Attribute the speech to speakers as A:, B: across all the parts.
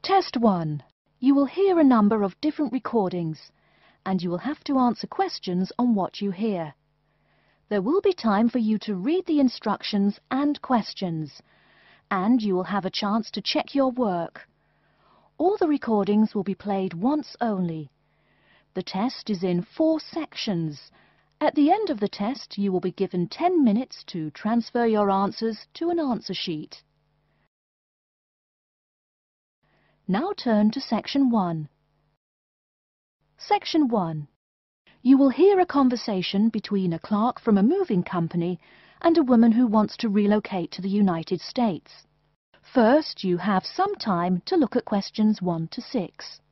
A: Test 1. You will hear a number of different recordings, and you will have to answer questions on what you hear. There will be time for you to read the instructions and questions, and you will have a chance to check your work. All the recordings will be played once only. The test is in 4 sections. At the end of the test, you will be given 10 minutes to transfer your answers to an answer sheet. Now turn to Section 1. Section 1. You will hear a conversation between a clerk from a moving company and a woman who wants to relocate to the United States. First, you have some time to look at questions 1 to 6.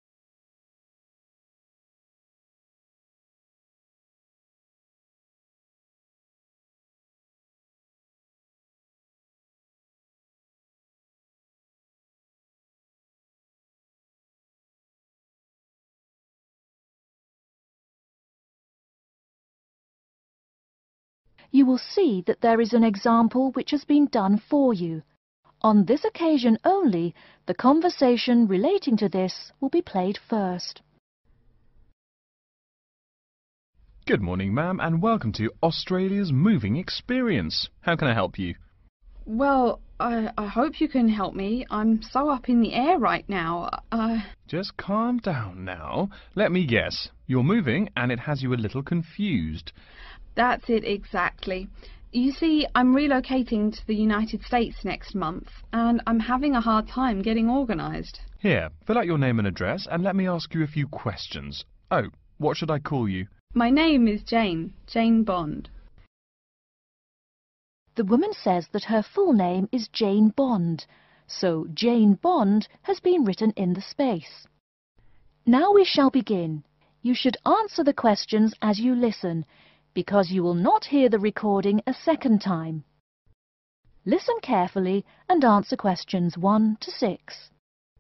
A: You will see that there is an example which has been done for you. On this occasion only, the conversation relating to this will be played first.
B: Good morning, ma'am, and welcome to Australia's Moving Experience. How can I help you?
C: Well, I hope you can help me. I'm so up in the air right now.
B: Just calm down now. Let me guess. You're moving and it has you a little confused.
C: That's it exactly. You see, I'm relocating to the United States next month, and I'm having a hard time getting organised.
B: Here, fill out your name and address and let me ask you a few questions. Oh, what should I call you?
C: My name is Jane Bond.
A: The woman says that her full name is Jane Bond, so Jane Bond has been written in the space. Now we shall begin. You should answer the questions as you listen, because you will not hear the recording a second time. Listen carefully and answer questions 1 to 6.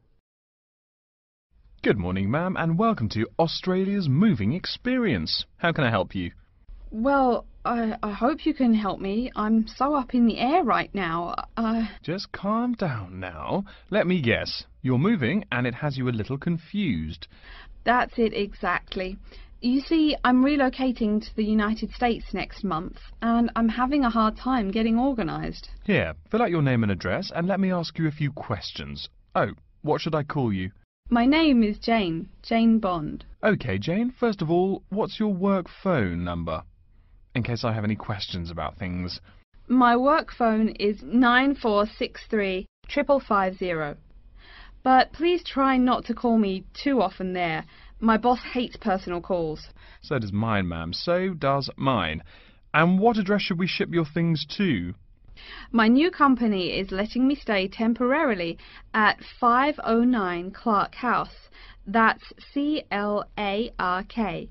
B: Good morning, ma'am, and welcome to Australia's Moving Experience. How can I help you?
C: Well, I hope you can help me. I'm so up in the air right now.
B: Just calm down now. Let me guess. You're moving and it has you a little confused.
C: That's it exactly. You see, I'm relocating to the United States next month, and I'm having a hard time getting organised.
B: Here, fill out your name and address and let me ask you a few questions. Oh, what should I call you?
C: My name is Jane Bond.
B: OK, Jane, first of all, what's your work phone number? In case I have any questions about things.
C: My work phone is 9463 550. But please try not to call me too often there. My boss hates personal calls.
B: So does mine, ma'am. So does mine. And what address should we ship your things to?
C: My new company is letting me stay temporarily at 509 Clark House. That's CLARK,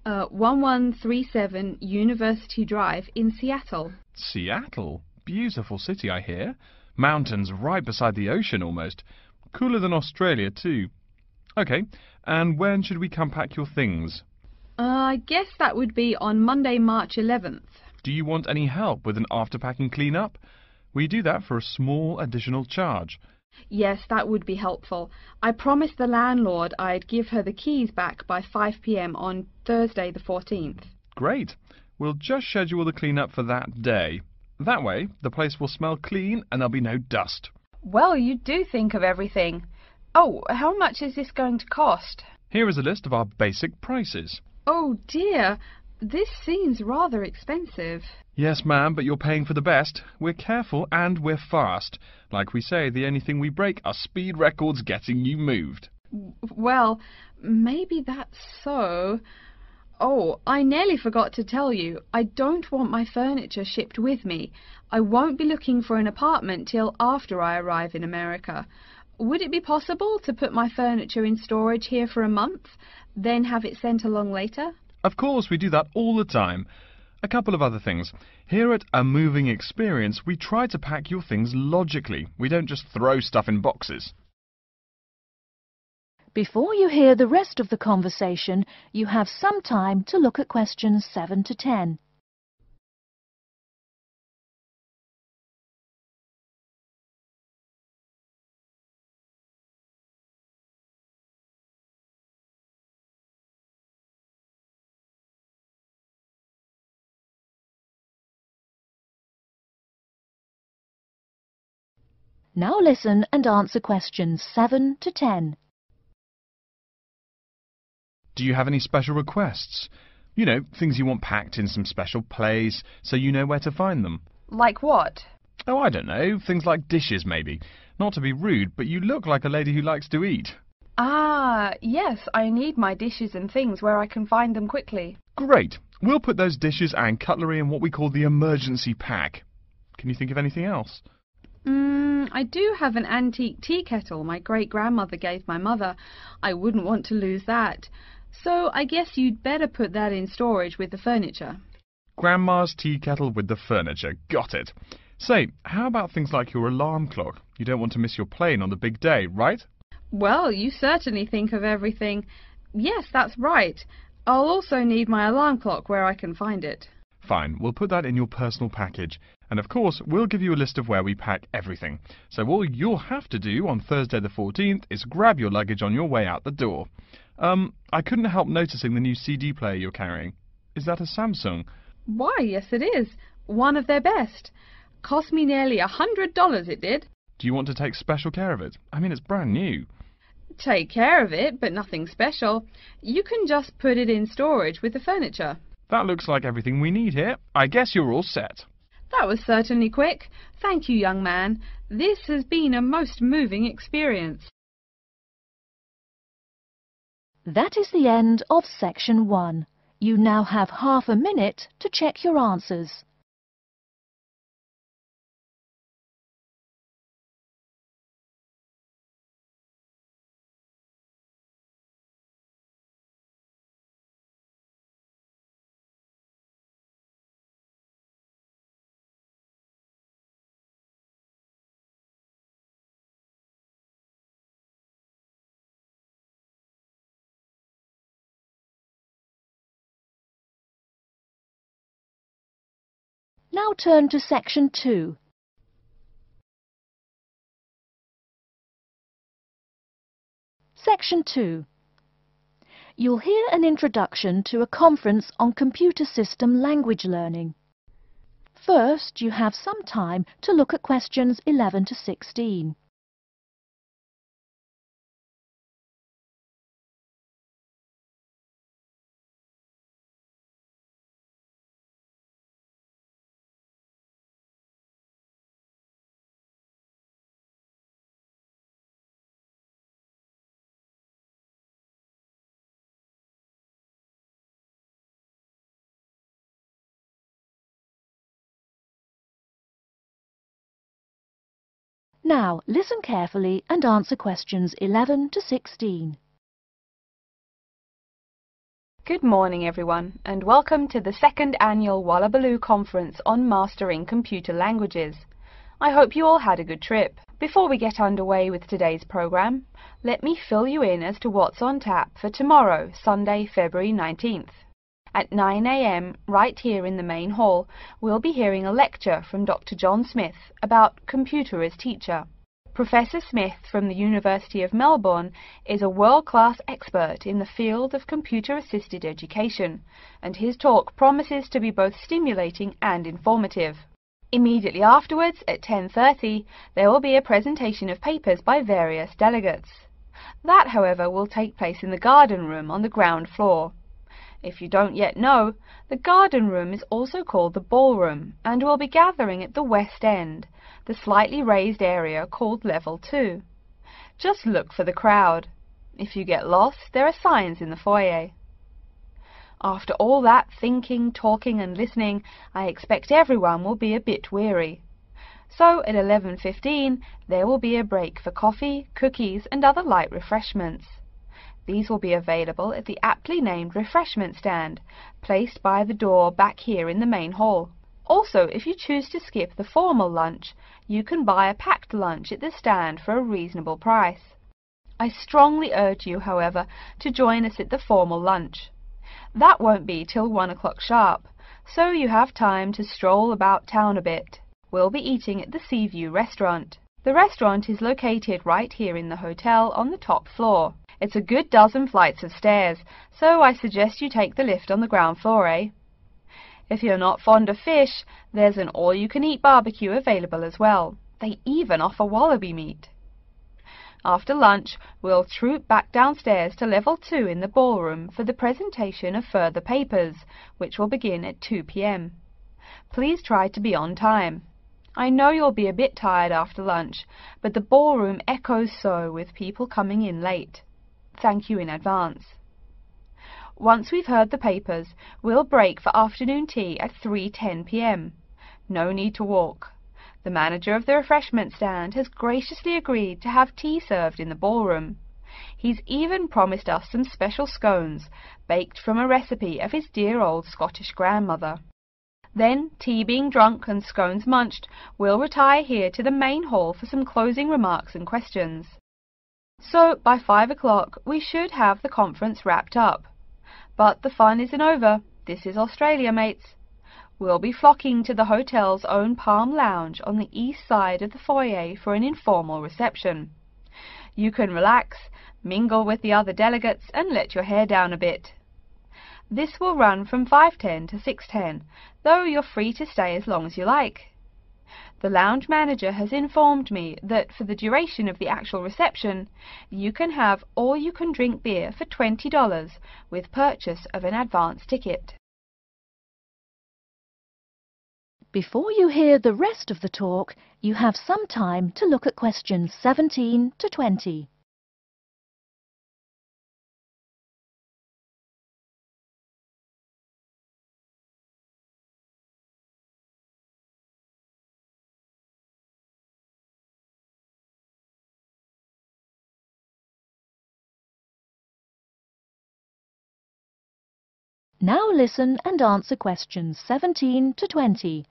C: 1137 University Drive in Seattle.
B: Seattle? Beautiful city, I hear. Mountains right beside the ocean almost. Cooler than Australia, too. OK, and when should we come pack your things?
C: I guess that would be on Monday, March 11th.
B: Do you want any help with an after-packing clean-up? We do that for a small additional charge.
C: Yes, that would be helpful. I promised the landlord I'd give her the keys back by 5 p.m. on Thursday the 14th.
B: Great. We'll just schedule the clean-up for that day. That way, the place will smell clean and there'll be no dust.
D: Well, you do think of everything. Oh, how much is this going to cost?
B: Here is a list of our basic prices.
C: Oh dear, this seems rather expensive.
B: Yes, ma'am, but you're paying for the best. We're careful and we're fast. Like we say, the only thing we break are speed records getting you moved.
C: Well, maybe that's so. Oh, I nearly forgot to tell you. I don't want my furniture shipped with me. I won't be looking for an apartment till after I arrive in America. Would it be possible to put my furniture in storage here for a month, then have it sent along later?
B: Of course, we do that all the time. A couple of other things. Here at A Moving Experience, we try to pack your things logically. We don't just throw stuff in boxes.
A: Before you hear the rest of the conversation, you have some time to look at questions 7 to 10. Now listen and answer questions 7 to 10.
B: Do you have any special requests? You know, things you want packed in some special place so you know where to find them.
D: Like what?
B: Oh, I don't know. Things like dishes, maybe. Not to be rude, but you look like a lady who likes to eat.
D: Ah, yes, I need my dishes and things where I can find them quickly.
B: Great. We'll put those dishes and cutlery in what we call the emergency pack. Can you think of anything else?
C: I do have an antique tea kettle my great-grandmother gave my mother. I wouldn't want to lose that. So I guess you'd better put that in storage with the furniture.
B: Grandma's tea kettle with the furniture. Got it. Say, how about things like your alarm clock? You don't want to miss your plane on the big day, right?
C: Well, you certainly think of everything. Yes, that's right. I'll also need my alarm clock where I can find it.
B: Fine, we'll put that in your personal package. And of course, we'll give you a list of where we pack everything. So all you'll have to do on Thursday the 14th is grab your luggage on your way out the door. I couldn't help noticing the new CD player you're carrying. Is that a Samsung?
C: Why, yes it is. One of their best. Cost me nearly $100 it did.
B: Do you want to take special care of it? I mean, it's brand new.
C: Take care of it, but nothing special. You can just put it in storage with the furniture.
B: That looks like everything we need here. I guess you're all set.
C: That was certainly quick. Thank you, young man. This has been a most moving experience.
A: That is the end of section 1. You now have half a minute to check your answers. Now turn to section 2. Section 2. You'll hear an introduction to a conference on computer system language learning. First, you have some time to look at questions 11 to 16. Now, listen carefully and answer questions 11 to 16.
D: Good morning, everyone, and welcome to the second annual Wallabaloo Conference on Mastering Computer Languages. I hope you all had a good trip. Before we get underway with today's program, let me fill you in as to what's on tap for tomorrow, Sunday, February 19th. At 9 a.m, right here in the main hall, we'll be hearing a lecture from Dr. John Smith about Computer as Teacher. Professor Smith from the University of Melbourne is a world-class expert in the field of computer-assisted education, and his talk promises to be both stimulating and informative. Immediately afterwards, at 10:30, there will be a presentation of papers by various delegates. That, however, will take place in the garden room on the ground floor. If you don't yet know, the garden room is also called the ballroom and will be gathering at the west end, the slightly raised area called Level 2. Just look for the crowd. If you get lost, there are signs in the foyer. After all that thinking, talking and listening, I expect everyone will be a bit weary. So at 11:15, there will be a break for coffee, cookies and other light refreshments. These will be available at the aptly named refreshment stand, placed by the door back here in the main hall. Also, if you choose to skip the formal lunch, you can buy a packed lunch at the stand for a reasonable price. I strongly urge you, however, to join us at the formal lunch. That won't be till 1 o'clock sharp, so you have time to stroll about town a bit. We'll be eating at the Seaview restaurant. The restaurant is located right here in the hotel on the top floor. It's a good dozen flights of stairs, so I suggest you take the lift on the ground floor, eh? If you're not fond of fish, there's an all-you-can-eat barbecue available as well. They even offer wallaby meat. After lunch, we'll troop back downstairs to level 2 in the ballroom for the presentation of further papers, which will begin at 2 p.m. Please try to be on time. I know you'll be a bit tired after lunch, but the ballroom echoes so with people coming in late. Thank you in advance. Once we've heard the papers, we'll break for afternoon tea at 3:10 p.m. No need to walk. The manager of the refreshment stand has graciously agreed to have tea served in the ballroom. He's even promised us some special scones, baked from a recipe of his dear old Scottish grandmother. Then, tea being drunk and scones munched, we'll retire here to the main hall for some closing remarks and questions. So, by 5 o'clock, we should have the conference wrapped up. But the fun isn't over. This is Australia, mates. We'll be flocking to the hotel's own Palm Lounge on the east side of the foyer for an informal reception. You can relax, mingle with the other delegates, and let your hair down a bit. This will run from 5:10 to 6:10, though you're free to stay as long as you like. The lounge manager has informed me that for the duration of the actual reception, you can have all-you-can-drink beer for $20 with purchase of an advance ticket.
A: Before you hear the rest of the talk, you have some time to look at questions 17 to 20. Now listen and answer questions 17 to 20.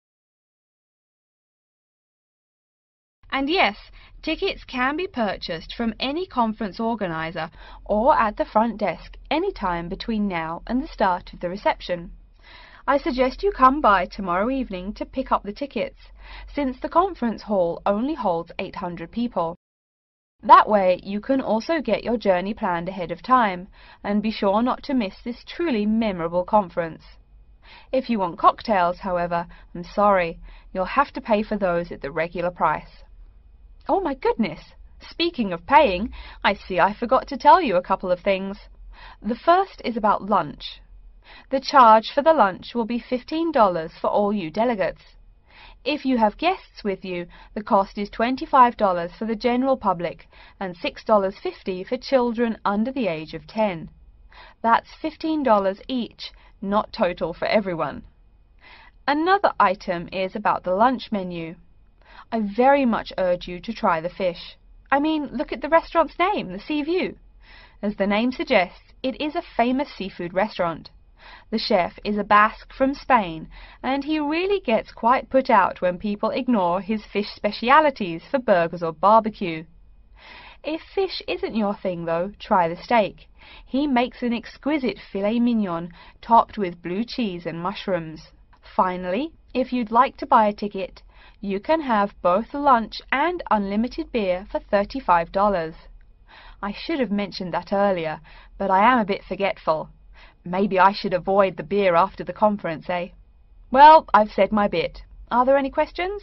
D: And yes, tickets can be purchased from any conference organizer or at the front desk any time between now and the start of the reception. I suggest you come by tomorrow evening to pick up the tickets, since the conference hall only holds 800 people. That way you can also get your journey planned ahead of time and be sure not to miss this truly memorable conference. If you want cocktails, however, I'm sorry, you'll have to pay for those at the regular price. Oh my goodness! Speaking of paying, I see I forgot to tell you a couple of things. The first is about lunch. The charge for the lunch will be $15 for all you delegates. If you have guests with you, the cost is $25 for the general public and $6.50 for children under the age of 10. That's $15 each, not total for everyone. Another item is about the lunch menu. I very much urge you to try the fish. I mean, look at the restaurant's name, the Sea View. As the name suggests, it is a famous seafood restaurant. The chef is a Basque from Spain, and he really gets quite put out when people ignore his fish specialities for burgers or barbecue. If fish isn't your thing, though, try the steak. He makes an exquisite filet mignon topped with blue cheese and mushrooms. Finally, if you'd like to buy a ticket, you can have both lunch and unlimited beer for $35. I should have mentioned that earlier, but I am a bit forgetful. Maybe I should avoid the beer after the conference, eh? Well, I've said my bit. Are there any questions?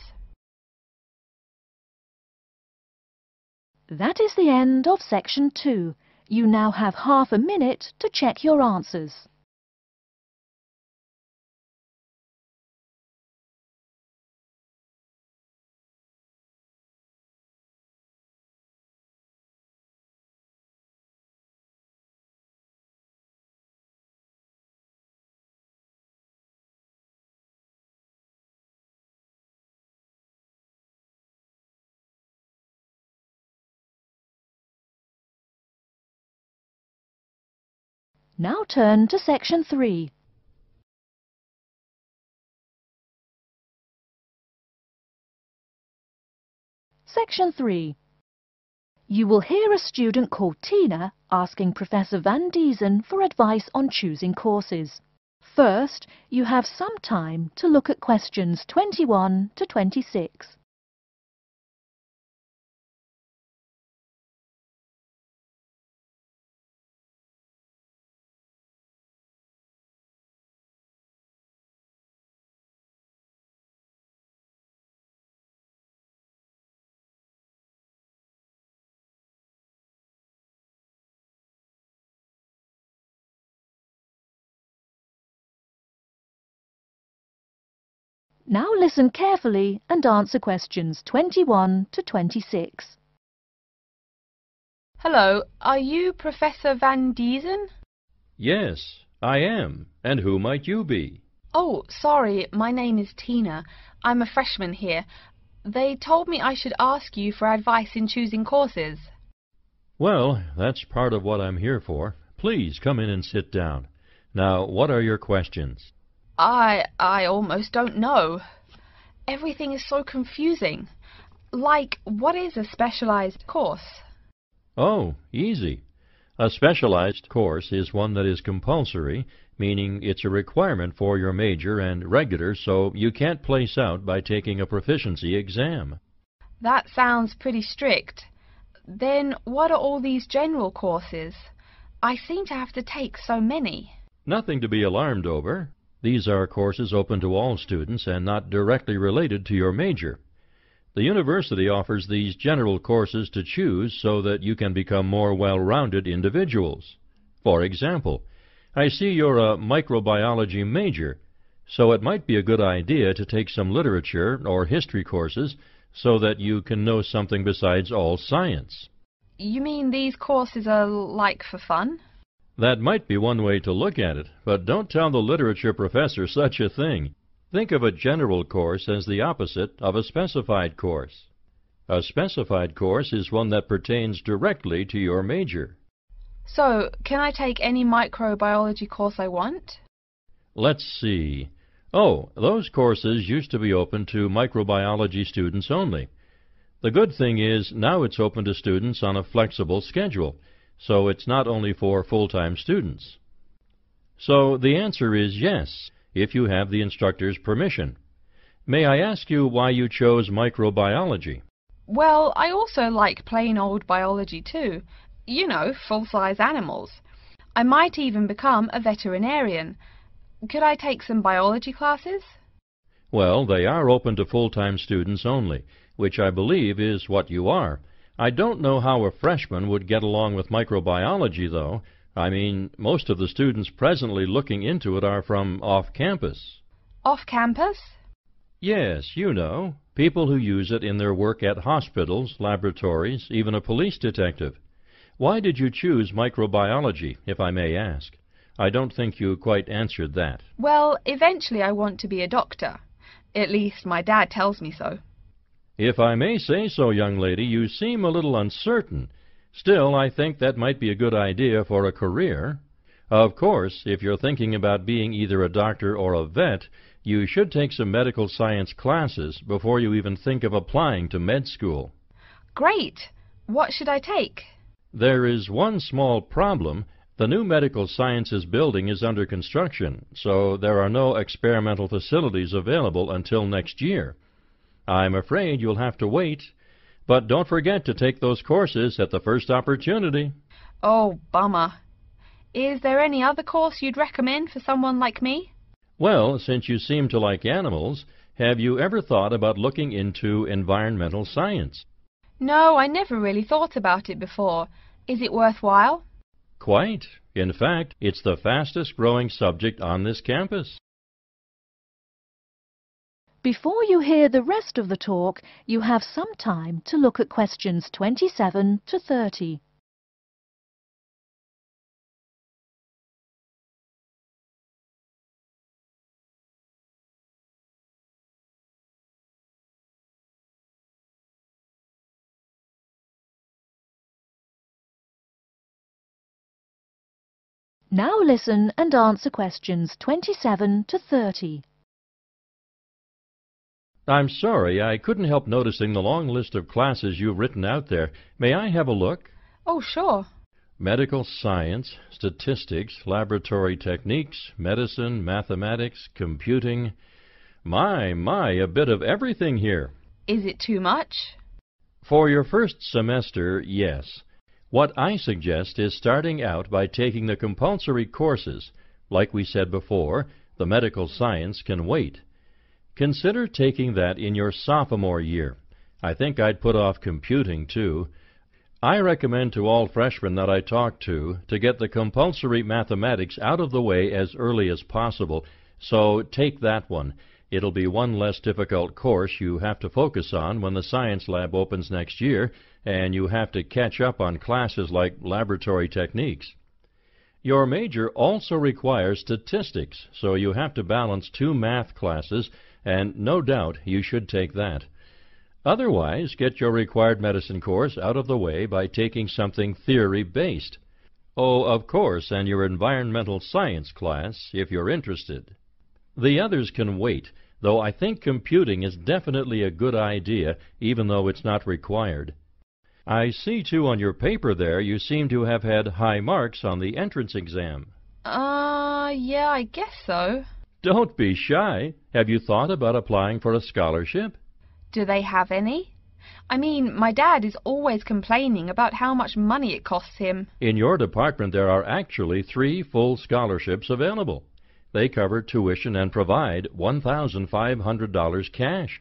A: That is the end of section 2. You now have half a minute to check your answers. Now turn to section 3. Section 3. You will hear a student called Tina asking Professor Van Diesen for advice on choosing courses. First, you have some time to look at questions 21 to 26. Now listen carefully and answer questions 21 to 26.
D: Hello, are you Professor Van Diesen?
E: Yes, I am. And who might you be?
D: Oh, sorry, my name is Tina. I'm a freshman here. They told me I should ask you for advice in choosing courses.
E: Well, that's part of what I'm here for. Please come in and sit down. Now, what are your questions?
D: I almost don't know. Everything is so confusing. Like, what is a specialized course?
E: Oh, easy. A specialized course is one that is compulsory, meaning it's a requirement for your major, and regular, so you can't place out by taking a proficiency exam.
D: That sounds pretty strict. Then what are all these general courses? I seem to have to take so many.
E: Nothing to be alarmed over. These are courses open to all students and not directly related to your major. The university offers these general courses to choose so that you can become more well-rounded individuals. For example, I see you're a microbiology major, so it might be a good idea to take some literature or history courses so that you can know something besides all science.
D: You mean these courses are like for fun?
E: That might be one way to look at it, but don't tell the literature professor such a thing. Think of a general course as the opposite of a specified course. A specified course is one that pertains directly to your major.
D: So, can I take any microbiology course I want?
E: Let's see. Oh, those courses used to be open to microbiology students only. The good thing is now it's open to students on a flexible schedule, so it's not only for full-time students. So the answer is yes, if you have the instructor's permission. May I ask you why you chose microbiology?
D: Well, I also like plain old biology too. You know, full-size animals. I might even become a veterinarian. Could I take some biology classes?
E: Well, they are open to full-time students only, which I believe is what you are. I don't know how a freshman would get along with microbiology, though. I mean, most of the students presently looking into it are from off-campus.
D: Off-campus?
E: Yes, you know, people who use it in their work at hospitals, laboratories, even a police detective. Why did you choose microbiology, if I may ask? I don't think you quite answered that.
D: Well, eventually I want to be a doctor. At least my dad tells me so.
E: If I may say so, young lady, you seem a little uncertain. Still, I think that might be a good idea for a career. Of course, if you're thinking about being either a doctor or a vet, you should take some medical science classes before you even think of applying to med school.
D: Great! What should I take?
E: There is one small problem. The new medical sciences building is under construction, so there are no experimental facilities available until next year. I'm afraid you'll have to wait, but don't forget to take those courses at the first opportunity.
D: Oh, bummer. Is there any other course you'd recommend for someone like me?
E: Well, since you seem to like animals, have you ever thought about looking into environmental science?
D: No, I never really thought about it before. Is it worthwhile?
E: Quite. In fact, it's the fastest growing subject on this campus.
A: Before you hear the rest of the talk, you have some time to look at questions 27 to 30. Now listen and answer questions 27 to 30.
E: I'm sorry, I couldn't help noticing the long list of classes you've written out there. May I have a look?
D: Oh, sure.
E: Medical science, statistics, laboratory techniques, medicine, mathematics, computing. My, a bit of everything here.
D: Is it too much?
E: For your first semester, yes. What I suggest is starting out by taking the compulsory courses. Like we said before, the medical science can wait. Consider taking that in your sophomore year. I think I'd put off computing, too. I recommend to all freshmen that I talk to get the compulsory mathematics out of the way as early as possible, so take that one. It'll be one less difficult course you have to focus on when the science lab opens next year and you have to catch up on classes like laboratory techniques. Your major also requires statistics, so you have to balance 2 math classes, and no doubt you should take that. Otherwise, get your required medicine course out of the way by taking something theory-based. Oh, of course, and your environmental science class, if you're interested. The others can wait, though I think computing is definitely a good idea, even though it's not required. I see, too, on your paper there, you seem to have had high marks on the entrance exam.
C: Yeah, I guess so.
E: Don't be shy. Have you thought about applying for a scholarship?
C: Do they have any? I mean, my dad is always complaining about how much money it costs him.
E: In your department, there are actually 3 full scholarships available. They cover tuition and provide $1,500 cash.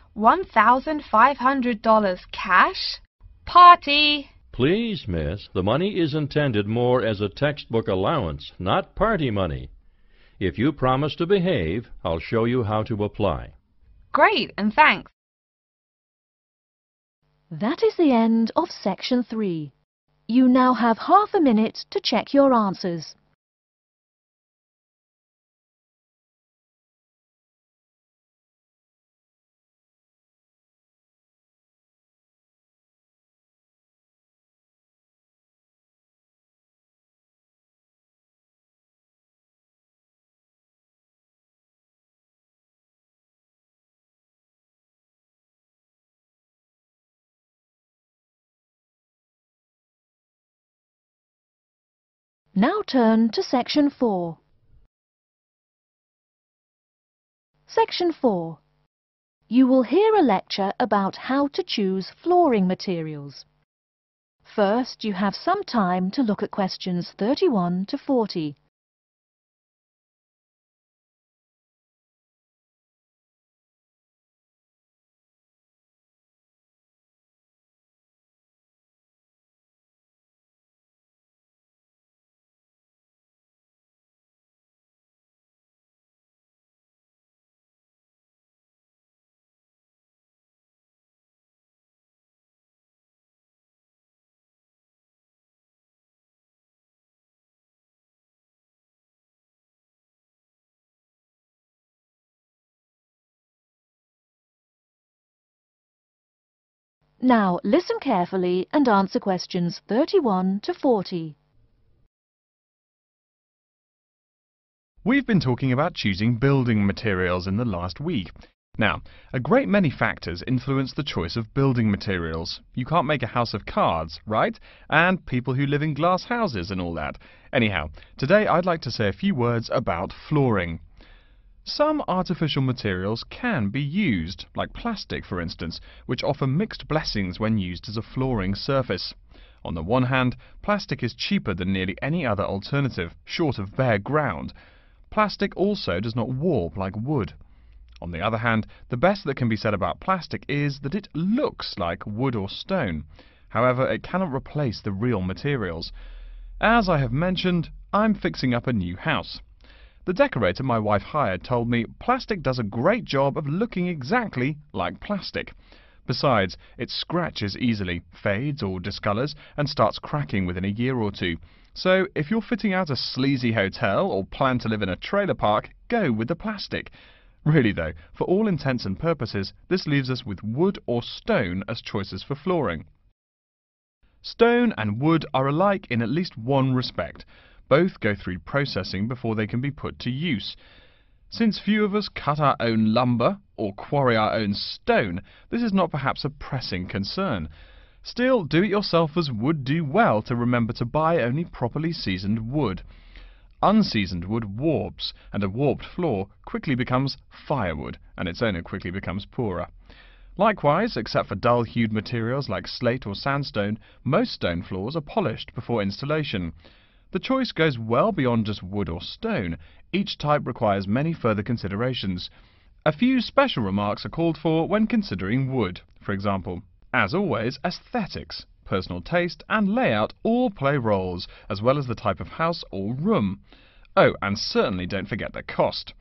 C: $1,500 cash? Party!
E: Please, miss, the money is intended more as a textbook allowance, not party money. If you promise to behave, I'll show you how to apply.
C: Great, and thanks.
A: That is the end of Section 3. You now have half a minute to check your answers. Now turn to Section 4. Section 4. You will hear a lecture about how to choose flooring materials. First, you have some time to look at questions 31 to 40. Now listen carefully and answer questions 31 to 40.
B: We've been talking about choosing building materials in the last week. Now, a great many factors influence the choice of building materials. You can't make a house of cards, right? And people who live in glass houses and all that. Anyhow, today I'd like to say a few words about flooring. Some artificial materials can be used, like plastic for instance, which offer mixed blessings when used as a flooring surface. On the one hand, plastic is cheaper than nearly any other alternative, short of bare ground. Plastic also does not warp like wood. On the other hand, the best that can be said about plastic is that it looks like wood or stone. However, it cannot replace the real materials. As I have mentioned, I'm fixing up a new house. The decorator my wife hired told me plastic does a great job of looking exactly like plastic. Besides, it scratches easily, fades or discolors, and starts cracking within a year or two. So, if you're fitting out a sleazy hotel or plan to live in a trailer park, go with the plastic. Really though, for all intents and purposes, this leaves us with wood or stone as choices for flooring. Stone and wood are alike in at least one respect. Both go through processing before they can be put to use. Since few of us cut our own lumber or quarry our own stone, this is not perhaps a pressing concern. Still, do-it-yourselfers would do well to remember to buy only properly seasoned wood. Unseasoned wood warps, and a warped floor quickly becomes firewood, and its owner quickly becomes poorer. Likewise, except for dull-hued materials like slate or sandstone, most stone floors are polished before installation. The choice goes well beyond just wood or stone. Each type requires many further considerations. A few special remarks are called for when considering wood. For example, as always, aesthetics, personal taste and layout all play roles, as well as the type of house or room. Oh, and certainly don't forget the cost.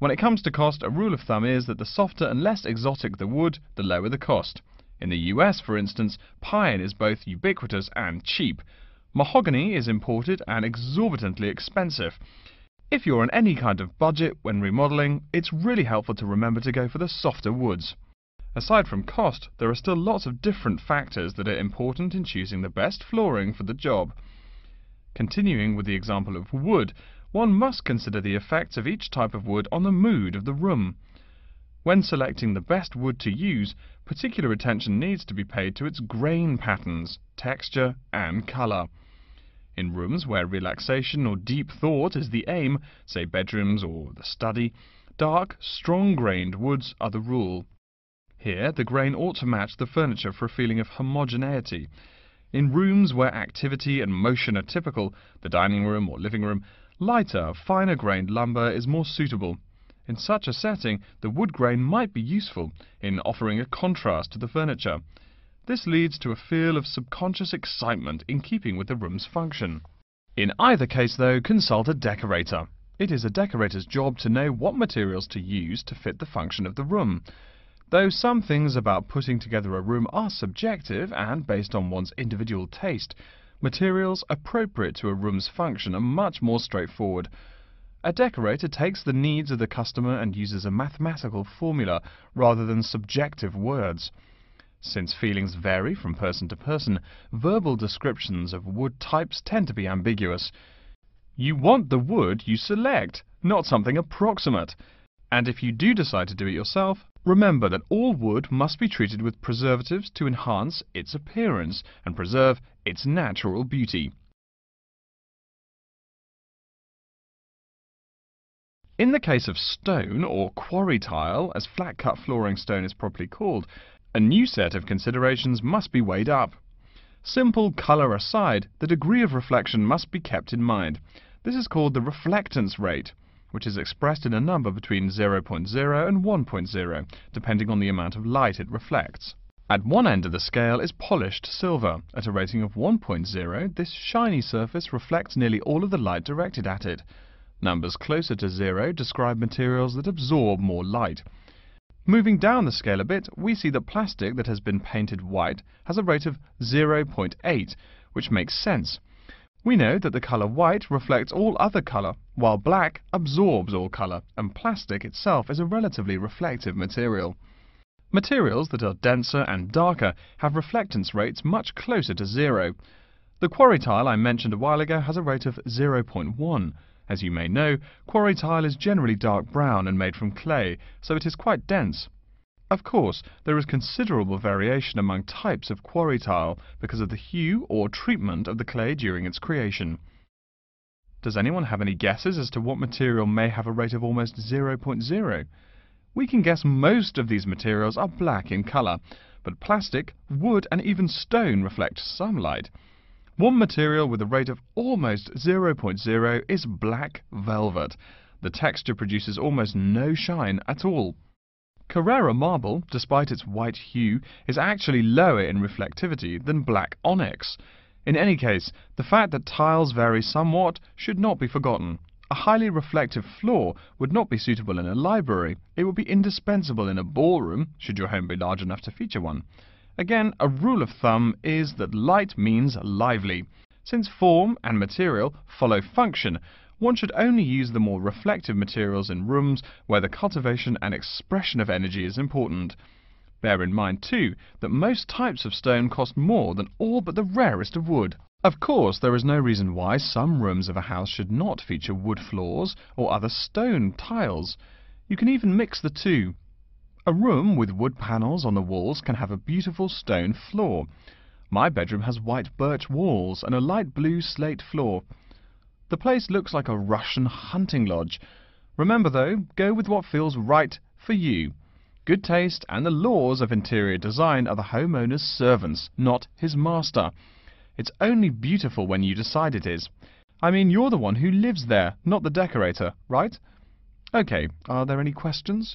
B: When it comes to cost, a rule of thumb is that the softer and less exotic the wood, the lower the cost. In the US, for instance, pine is both ubiquitous and cheap. Mahogany is imported and exorbitantly expensive. If you're on any kind of budget when remodeling, it's really helpful to remember to go for the softer woods. Aside from cost, there are still lots of different factors that are important in choosing the best flooring for the job. Continuing with the example of wood, one must consider the effects of each type of wood on the mood of the room. When selecting the best wood to use, particular attention needs to be paid to its grain patterns, texture, and colour. In rooms where relaxation or deep thought is the aim, say bedrooms or the study, dark, strong-grained woods are the rule. Here, the grain ought to match the furniture for a feeling of homogeneity. In rooms where activity and motion are typical, the dining room or living room, lighter, finer-grained lumber is more suitable. In such a setting, the wood grain might be useful in offering a contrast to the furniture. This leads to a feel of subconscious excitement in keeping with the room's function. In either case, though, consult a decorator. It is a decorator's job to know what materials to use to fit the function of the room. Though some things about putting together a room are subjective and based on one's individual taste, materials appropriate to a room's function are much more straightforward. A decorator takes the needs of the customer and uses a mathematical formula rather than subjective words. Since feelings vary from person to person, verbal descriptions of wood types tend to be ambiguous. You want the wood you select, not something approximate. And if you do decide to do it yourself, remember that all wood must be treated with preservatives to enhance its appearance and preserve its natural beauty. In the case of stone, or quarry tile, as flat-cut flooring stone is properly called, a new set of considerations must be weighed up. Simple colour aside, the degree of reflection must be kept in mind. This is called the reflectance rate, which is expressed in a number between 0.0 and 1.0, depending on the amount of light it reflects. At one end of the scale is polished silver. At a rating of 1.0, this shiny surface reflects nearly all of the light directed at it. Numbers closer to 0 describe materials that absorb more light. Moving down the scale a bit, we see that plastic that has been painted white has a rate of 0.8, which makes sense. We know that the colour white reflects all other colour, while black absorbs all colour, and plastic itself is a relatively reflective material. Materials that are denser and darker have reflectance rates much closer to 0. The quarry tile I mentioned a while ago has a rate of 0.1. As you may know, quarry tile is generally dark brown and made from clay, so it is quite dense. Of course, there is considerable variation among types of quarry tile because of the hue or treatment of the clay during its creation. Does anyone have any guesses as to what material may have a rate of almost 0.0? We can guess most of these materials are black in colour, but plastic, wood and even stone reflect some light. One material with a rate of almost 0.0 is black velvet. The texture produces almost no shine at all. Carrara marble, despite its white hue, is actually lower in reflectivity than black onyx. In any case, the fact that tiles vary somewhat should not be forgotten. A highly reflective floor would not be suitable in a library. It would be indispensable in a ballroom, should your home be large enough to feature one. Again, a rule of thumb is that light means lively. Since form and material follow function, one should only use the more reflective materials in rooms where the cultivation and expression of energy is important. Bear in mind, too, that most types of stone cost more than all but the rarest of wood. Of course, there is no reason why some rooms of a house should not feature wood floors or other stone tiles. You can even mix the two. A room with wood panels on the walls can have a beautiful stone floor. My bedroom has white birch walls and a light blue slate floor. The place looks like a Russian hunting lodge. Remember though, go with what feels right for you. Good taste and the laws of interior design are the homeowner's servants, not his master. It's only beautiful when you decide it is. I mean, you're the one who lives there, not the decorator, right? Okay, are there any questions?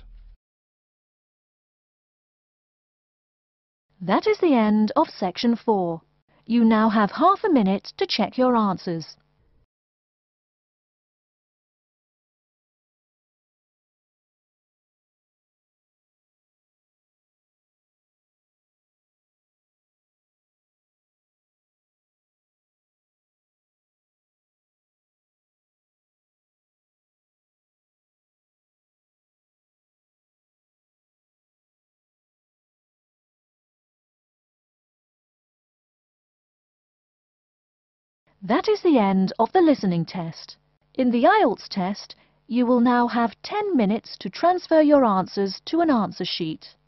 A: That is the end of section 4. You now have half a minute to check your answers. That is the end of the listening test. In the IELTS test, you will now have 10 minutes to transfer your answers to an answer sheet.